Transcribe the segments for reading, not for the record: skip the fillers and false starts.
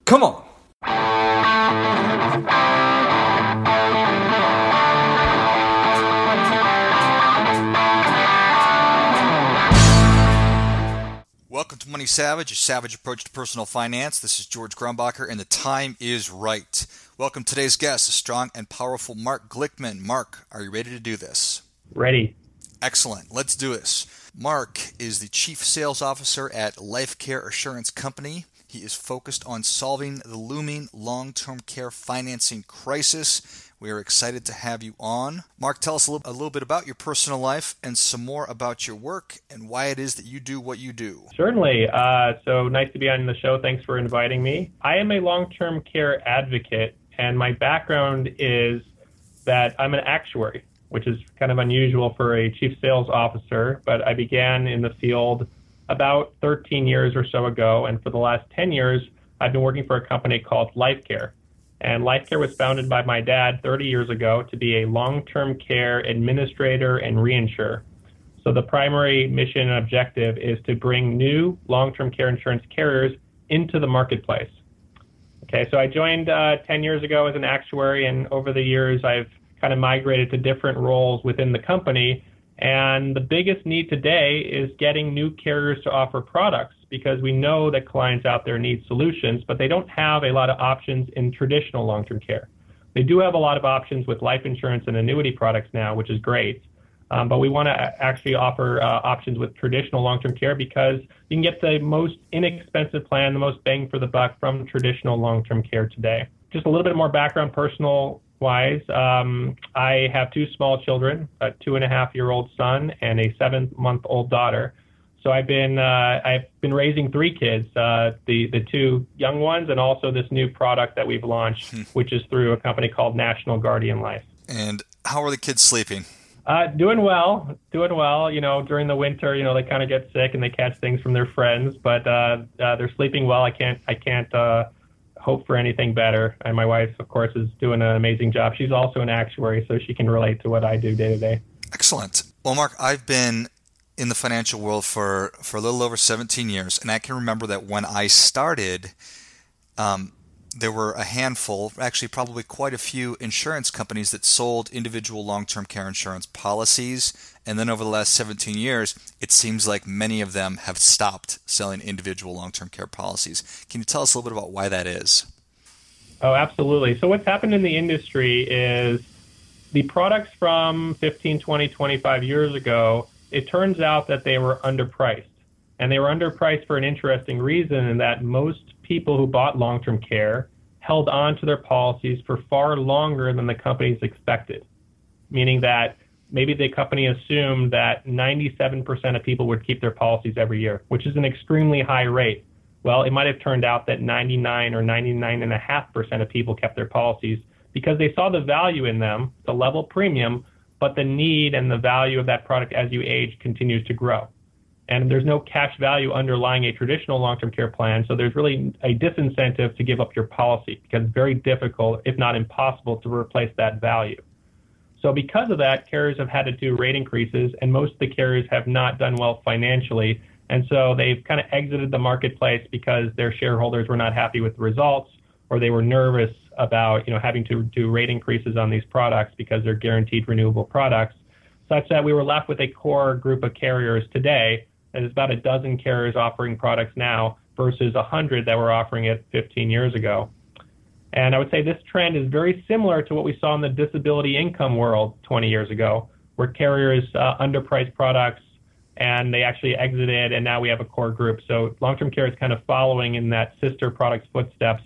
Come on. Welcome to Money Savage, a savage approach to personal finance. This is George Grumbacher, and the time is right. Welcome to today's guest, the strong and powerful Mark Glickman. Mark, are you ready to do this? Ready. Excellent. Let's do this. Mark is the Chief Sales Officer at LifeCare Assurance Company. He is focused on solving the looming long-term care financing crisis. We are excited to have you on. Mark, tell us a little bit about your personal life and some more about your work and why it is that you do what you do. Certainly. So nice to be on the show. Thanks for inviting me. I am a long-term care advocate, and my background is that I'm an actuary, which is kind of unusual for a chief sales officer, but I began in the field about 13 years or so ago, and for the last 10 years, I've been working for a company called LifeCare. And LifeCare was founded by my dad 30 years ago to be a long-term care administrator and reinsurer. So the primary mission and objective is to bring new long-term care insurance carriers into the marketplace. Okay, so I joined 10 years ago as an actuary, and over the years, I've kind of migrated to different roles within the company. And the biggest need today is getting new carriers to offer products, because we know that clients out there need solutions, but they don't have a lot of options in traditional long-term care. They do have a lot of options with life insurance and annuity products now, which is great. But we want to actually offer options with traditional long-term care, because you can get the most inexpensive plan, the most bang for the buck from traditional long-term care today. Just a little bit more background, personal wise, I have two small children, a 2.5-year-old son and a 7-month-old daughter. So I've been raising 3 kids, the 2 young ones, and also this new product that we've launched, which is through a company called National Guardian Life. And how are the kids sleeping? Doing well. You know, during the winter, you know, they kind of get sick and they catch things from their friends, but they're sleeping well. I can't hope for anything better. And my wife, of course, is doing an amazing job. She's also an actuary, so she can relate to what I do day to day. Excellent. Well, Mark, I've been in the financial world for a little over 17 years, and I can remember that when I started, there were a handful, actually probably quite a few insurance companies that sold individual long-term care insurance policies. And then over the last 17 years, it seems like many of them have stopped selling individual long-term care policies. Can you tell us a little bit about why that is? Oh, absolutely. So what's happened in the industry is the products from 15, 20, 25 years ago, it turns out that they were underpriced. And they were underpriced for an interesting reason, in that most people who bought long-term care held on to their policies for far longer than the companies expected, meaning that maybe the company assumed that 97% of people would keep their policies every year, which is an extremely high rate. Well, it might have turned out that 99 or 99.5% of people kept their policies because they saw the value in them, the level premium, but the need and the value of that product as you age continues to grow. And there's no cash value underlying a traditional long-term care plan, so there's really a disincentive to give up your policy, because it's very difficult, if not impossible, to replace that value. So because of that, carriers have had to do rate increases, and most of the carriers have not done well financially, and so they've kind of exited the marketplace because their shareholders were not happy with the results, or they were nervous about, you know, having to do rate increases on these products because they're guaranteed renewable products, such that we were left with a core group of carriers today. There's about a dozen carriers offering products now versus 100 that were offering it 15 years ago. And I would say this trend is very similar to what we saw in the disability income world 20 years ago, where carriers underpriced products and they actually exited, and now we have a core group. So long-term care is kind of following in that sister product's footsteps,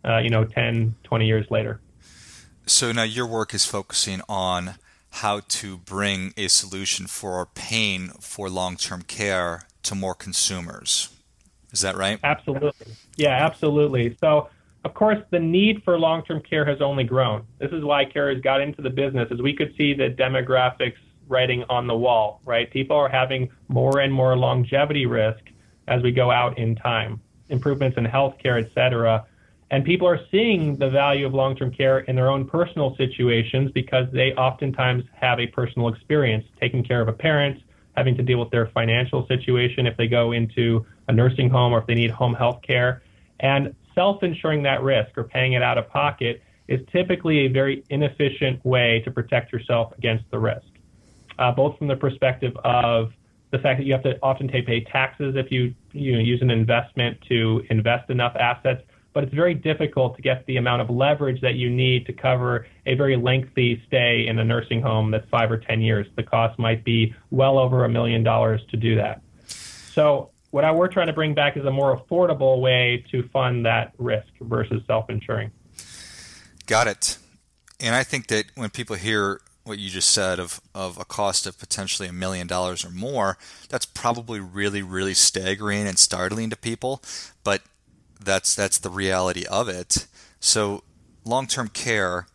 10, 20 years later. So now your work is focusing on how to bring a solution for paying for long-term care to more consumers. Is that right? Absolutely. Yeah, absolutely. So, of course, the need for long-term care has only grown. This is why carriers got into the business, as we could see the demographics writing on the wall, right? People are having more and more longevity risk as we go out in time, improvements in healthcare, et cetera. And people are seeing the value of long-term care in their own personal situations because they oftentimes have a personal experience taking care of a parent, having to deal with their financial situation if they go into a nursing home or if they need home health care. And self-insuring that risk or paying it out of pocket is typically a very inefficient way to protect yourself against the risk, both from the perspective of the fact that you have to often pay taxes if you use an investment to invest enough assets, but it's very difficult to get the amount of leverage that you need to cover a very lengthy stay in a nursing home that's 5 or 10 years. The cost might be well over $1 million to do that. So what we're trying to bring back is a more affordable way to fund that risk versus self-insuring. Got it. And I think that when people hear what you just said of a cost of potentially $1 million or more, that's probably really, really staggering and startling to people. But that's the reality of it. So long-term care,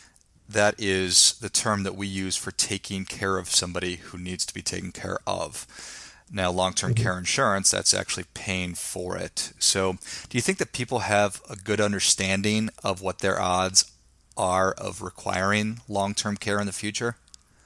that is the term that we use for taking care of somebody who needs to be taken care of. Now, long-term care insurance, that's actually paying for it. So do you think that people have a good understanding of what their odds are of requiring long-term care in the future?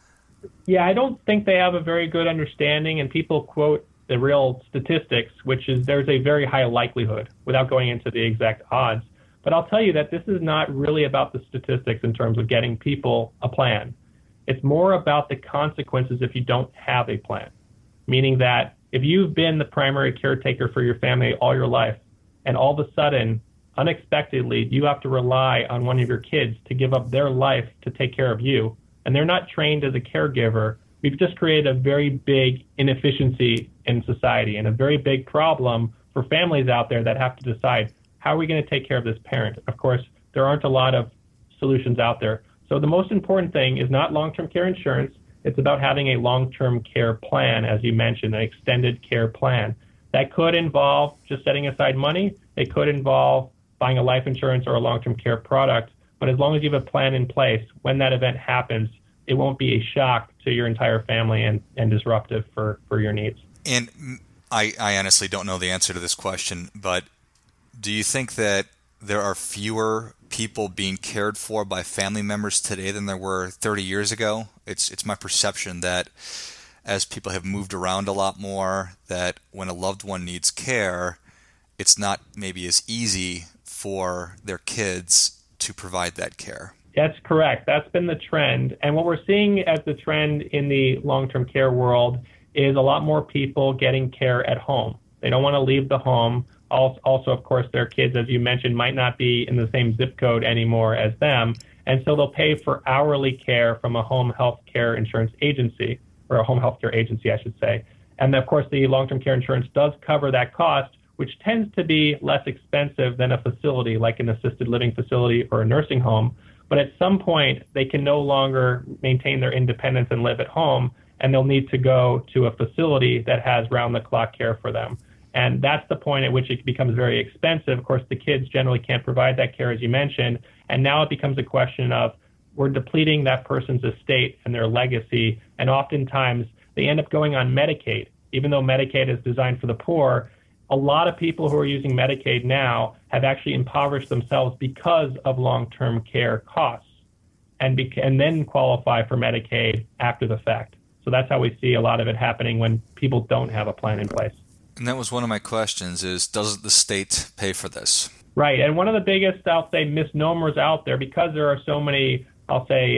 Yeah, I don't think they have a very good understanding, and people quote the real statistics, which is there's a very high likelihood, without going into the exact odds. But I'll tell you that this is not really about the statistics in terms of getting people a plan. It's more about the consequences if you don't have a plan, meaning that if you've been the primary caretaker for your family all your life, and all of a sudden, unexpectedly, you have to rely on one of your kids to give up their life to take care of you, and they're not trained as a caregiver, we've just created a very big inefficiency in society and a very big problem for families out there that have to decide, how are we going to take care of this parent? Of course, there aren't a lot of solutions out there. So the most important thing is not long-term care insurance. It's about having a long-term care plan, as you mentioned, an extended care plan. That could involve just setting aside money. It could involve buying a life insurance or a long-term care product. But as long as you have a plan in place, when that event happens, it won't be a shock to your entire family and disruptive for your needs. And I honestly don't know the answer to this question, but do you think that there are fewer people being cared for by family members today than there were 30 years ago? It's my perception that as people have moved around a lot more, that when a loved one needs care, it's not maybe as easy for their kids to provide that care. That's correct. That's been the trend. And what we're seeing as the trend in the long-term care world is a lot more people getting care at home. They don't want to leave the home. Also, of course, their kids, as you mentioned, might not be in the same zip code anymore as them. And so they'll pay for hourly care from a home health care insurance agency, or a home health care agency, I should say. And of course, the long-term care insurance does cover that cost, which tends to be less expensive than a facility like an assisted living facility or a nursing home. But at some point, they can no longer maintain their independence and live at home, and they'll need to go to a facility that has round-the-clock care for them. And that's the point at which it becomes very expensive. Of course, the kids generally can't provide that care, as you mentioned, and now it becomes a question of we're depleting that person's estate and their legacy, and oftentimes they end up going on Medicaid. Even though Medicaid is designed for the poor, a lot of people who are using Medicaid now have actually impoverished themselves because of long-term care costs and then qualify for Medicaid after the fact. So that's how we see a lot of it happening when people don't have a plan in place. And that was one of my questions is, does the state pay for this? Right. And one of the biggest, I'll say, misnomers out there, because there are so many, I'll say,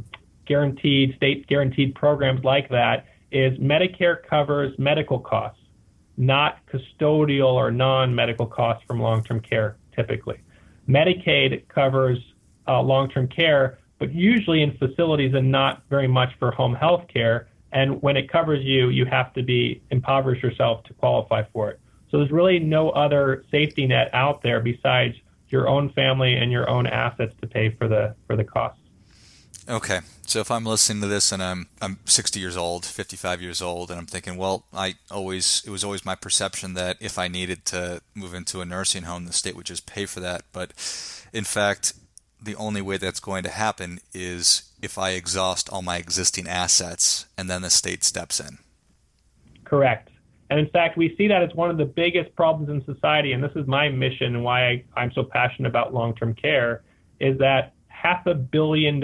state-guaranteed programs like that, is Medicare covers medical costs, not custodial or non-medical costs from long-term care, typically. Medicaid covers long-term care, but usually in facilities and not very much for home health care. And when it covers you, you have to be impoverish yourself to qualify for it. So there's really no other safety net out there besides your own family and your own assets to pay for the costs. Okay. So if I'm listening to this and I'm 60 years old, 55 years old, and I'm thinking, well, it was always my perception that if I needed to move into a nursing home, the state would just pay for that. But in fact, the only way that's going to happen is if I exhaust all my existing assets and then the state steps in. Correct. And in fact, we see that as one of the biggest problems in society, and this is my mission and why I'm so passionate about long-term care, is that $500 million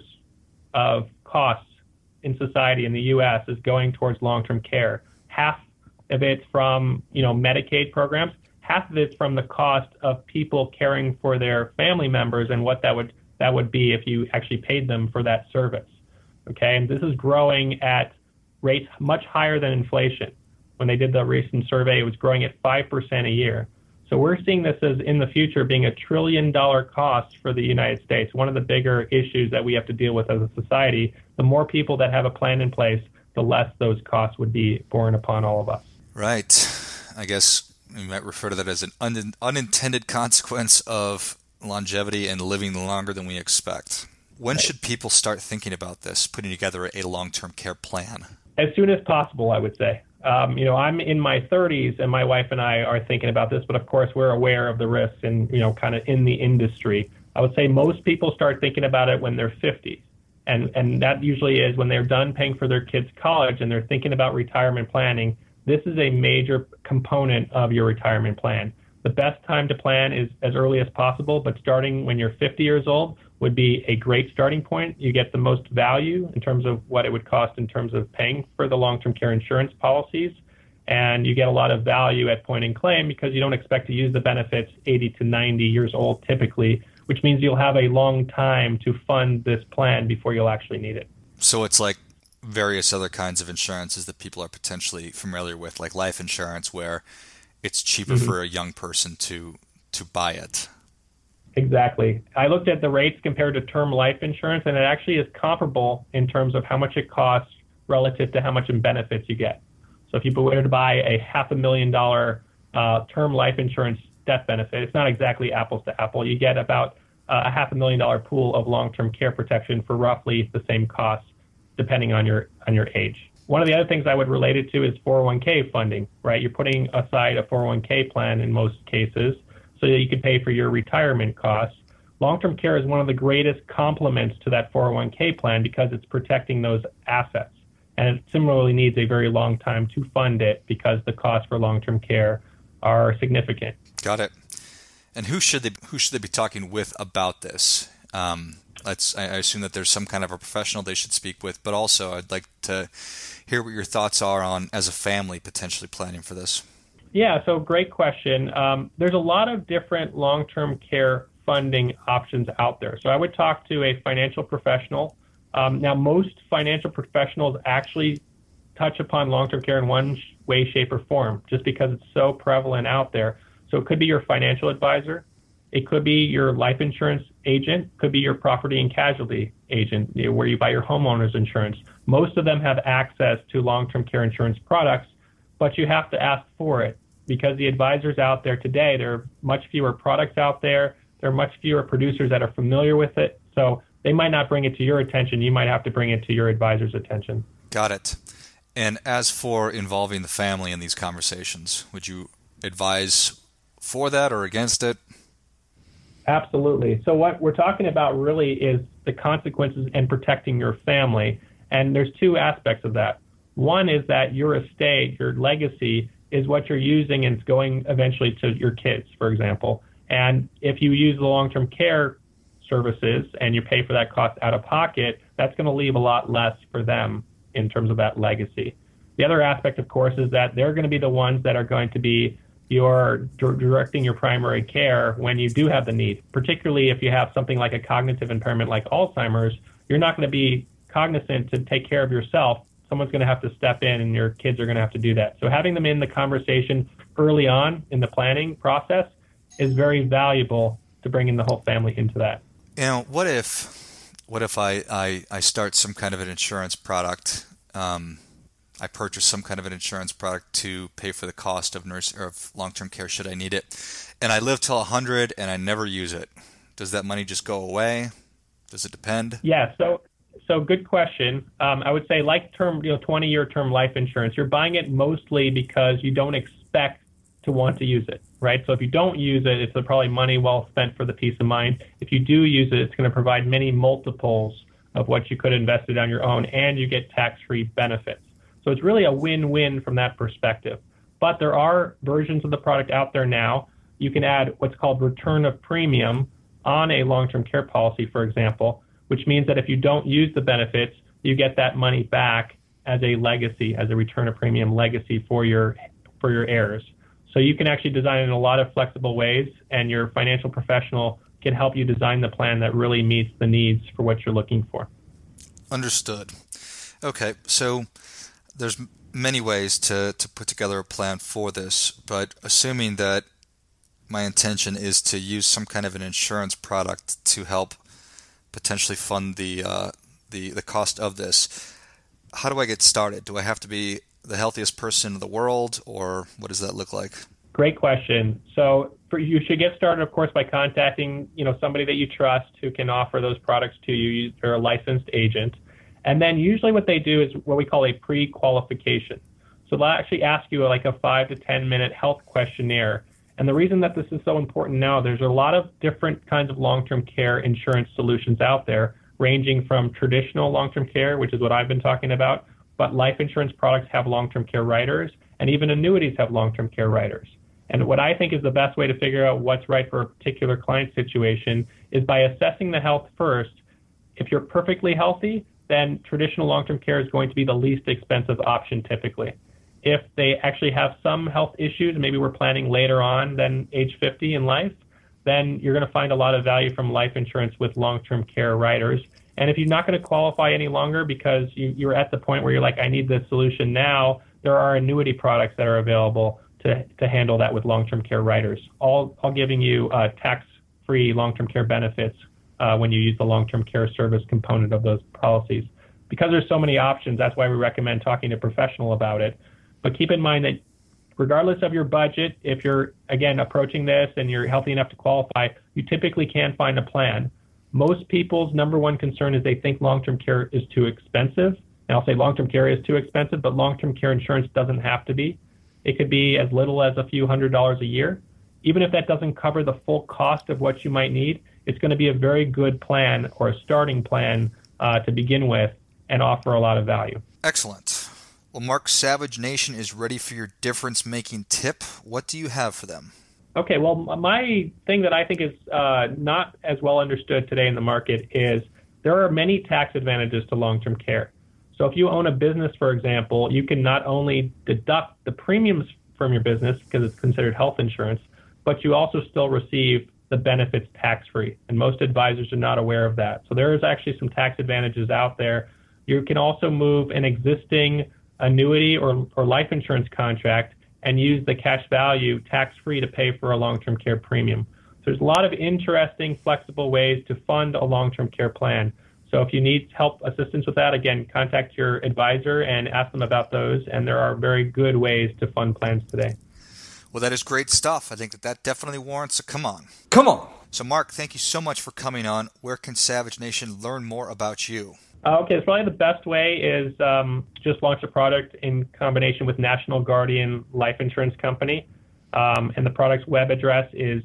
of costs in society in the U.S. is going towards long-term care. Half of it from Medicaid programs, half of it's from the cost of people caring for their family members and what that would be if you actually paid them for that service. Okay, and this is growing at rates much higher than inflation. When they did the recent survey, it was growing at 5% a year. So we're seeing this as in the future being $1 trillion cost for the United States. One of the bigger issues that we have to deal with as a society. The more people that have a plan in place, the less those costs would be borne upon all of us. Right. I guess we might refer to that as an unintended consequence of longevity and living longer than we expect. When should people start thinking about this, putting together a long-term care plan? As soon as possible, I would say. I'm in my 30s, and my wife and I are thinking about this, but of course we're aware of the risks and, kind of in the industry. I would say most people start thinking about it when they're 50s. And that usually is when they're done paying for their kids' college and they're thinking about retirement planning. This is a major component of your retirement plan. The best time to plan is as early as possible, but starting when you're 50 years old would be a great starting point. You get the most value in terms of what it would cost in terms of paying for the long-term care insurance policies. And you get a lot of value at point in claim because you don't expect to use the benefits 80 to 90 years old typically, which means you'll have a long time to fund this plan before you'll actually need it. So it's like various other kinds of insurances that people are potentially familiar with, like life insurance, where it's cheaper for a young person to buy it. Exactly. I looked at the rates compared to term life insurance, and it actually is comparable in terms of how much it costs relative to how much in benefits you get. So if you were to buy a $500,000 term life insurance death benefit, it's not exactly apples to apple. You get about a $500,000 pool of long-term care protection for roughly the same cost, depending on your age. One of the other things I would relate it to is 401k funding, right? You're putting aside a 401k plan in most cases so that you can pay for your retirement costs. Long-term care is one of the greatest complements to that 401k plan because it's protecting those assets. And it similarly needs a very long time to fund it because the costs for long-term care are significant. Got it. And who should they be talking with about this? I assume that there's some kind of a professional they should speak with, but also I'd like to hear what your thoughts are on, as a family, potentially planning for this. Yeah, so great question. There's a lot of different long-term care funding options out there. So I would talk to a financial professional. Now, most financial professionals actually touch upon long-term care in one way, shape, or form, just because it's so prevalent out there. So it could be your financial advisor. It could be your life insurance agent, could be your property and casualty agent, where you buy your homeowner's insurance. Most of them have access to long-term care insurance products, but you have to ask for it because the advisors out there today, there are much fewer products out there. There are much fewer producers that are familiar with it. So they might not bring it to your attention. You might have to bring it to your advisor's attention. Got it. And as for involving the family in these conversations, would you advise for that or against it? Absolutely. So what we're talking about really is the consequences and protecting your family. And there's two aspects of that. One is that your estate, your legacy, is what you're using and it's going eventually to your kids, for example. And if you use the long-term care services and you pay for that cost out of pocket, that's going to leave a lot less for them in terms of that legacy. The other aspect, of course, is that they're going to be the ones that are going to be directing your primary care when you do have the need, particularly if you have something like a cognitive impairment like Alzheimer's. You're not going to be cognizant to take care of yourself. Someone's going to have to step in and your kids are going to have to do that. So having them in the conversation early on in the planning process is very valuable to bringing the whole family into that. What if I start some kind of an insurance product? I purchase some kind of an insurance product to pay for the cost of long-term care should I need it, and I live till 100 and I never use it. Does that money just go away? Does it depend? Yeah. So good question. I would say like 20-year term life insurance, you're buying it mostly because you don't expect to want to use it, right? So if you don't use it, it's probably money well spent for the peace of mind. If you do use it, it's going to provide many multiples of what you could have invested on your own, and you get tax-free benefits. So it's really a win-win from that perspective. But there are versions of the product out there now. You can add what's called return of premium on a long-term care policy, for example, which means that if you don't use the benefits, you get that money back as a legacy, as a return of premium legacy for your heirs. So you can actually design it in a lot of flexible ways, and your financial professional can help you design the plan that really meets the needs for what you're looking for. Understood. Okay, so there's many ways to put together a plan for this, but assuming that my intention is to use some kind of an insurance product to help potentially fund the cost of this, how do I get started? Do I have to be the healthiest person in the world, or what does that look like? Great question. So you should get started, of course, by contacting somebody that you trust who can offer those products to you. They're a licensed agent. And then usually what they do is what we call a pre-qualification. So they'll actually ask you like a 5 to 10 minute health questionnaire. And the reason that this is so important now, there's a lot of different kinds of long-term care insurance solutions out there, ranging from traditional long-term care, which is what I've been talking about, but life insurance products have long-term care riders, and even annuities have long-term care riders. And what I think is the best way to figure out what's right for a particular client situation is by assessing the health first. If you're perfectly healthy, then traditional long-term care is going to be the least expensive option typically. If they actually have some health issues, maybe we're planning later on than age 50 in life, then you're going to find a lot of value from life insurance with long-term care riders. And if you're not going to qualify any longer because you're at the point where you're like, I need this solution now, there are annuity products that are available to handle that with long-term care riders, all giving you tax-free long-term care benefits when you use the long-term care service component of those policies. Because there's so many options, that's why we recommend talking to a professional about it. But keep in mind that regardless of your budget, if you're, again, approaching this and you're healthy enough to qualify, you typically can find a plan. Most people's number one concern is they think long-term care is too expensive. And I'll say long-term care is too expensive, but long-term care insurance doesn't have to be. It could be as little as a few $100s a year. Even if that doesn't cover the full cost of what you might need, it's going to be a very good plan or a starting plan to begin with and offer a lot of value. Excellent. Well, Mark, Savage Nation is ready for your difference-making tip. What do you have for them? Okay, well, my thing that I think is not as well understood today in the market is there are many tax advantages to long-term care. So if you own a business, for example, you can not only deduct the premiums from your business because it's considered health insurance, but you also still receive the benefits tax-free. And most advisors are not aware of that. So there is actually some tax advantages out there. You can also move an existing annuity or life insurance contract and use the cash value tax-free to pay for a long-term care premium. So there's a lot of interesting, flexible ways to fund a long-term care plan. So if you need help, assistance with that, again, contact your advisor and ask them about those. And there are very good ways to fund plans today. Well, that is great stuff. I think that definitely warrants a come on. Come on. So, Mark, thank you so much for coming on. Where can Savage Nation learn more about you? Okay, so probably the best way is just launch a product in combination with National Guardian Life Insurance Company. And the product's web address is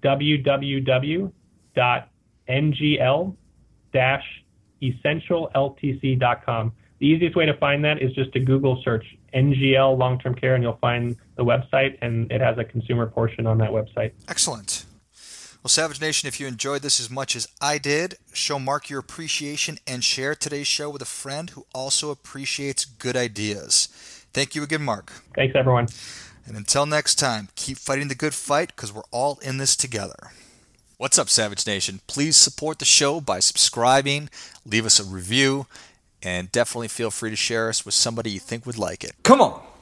www.ngl-essentialltc.com. The easiest way to find that is just to Google search NGL long-term care, and you'll find the website, and it has a consumer portion on that website. Excellent. Well, Savage Nation, if you enjoyed this as much as I did, show Mark your appreciation and share today's show with a friend who also appreciates good ideas. Thank you again, Mark. Thanks, everyone. And until next time, keep fighting the good fight because we're all in this together. What's up, Savage Nation? Please support the show by subscribing, leave us a review, and definitely feel free to share us with somebody you think would like it. Come on.